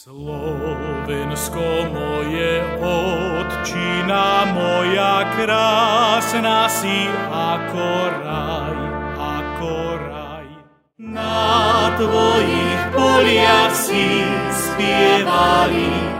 Slovensko moje, otčina moja, krásna si ako raj, ako raj. Na tvojich poliach si spievali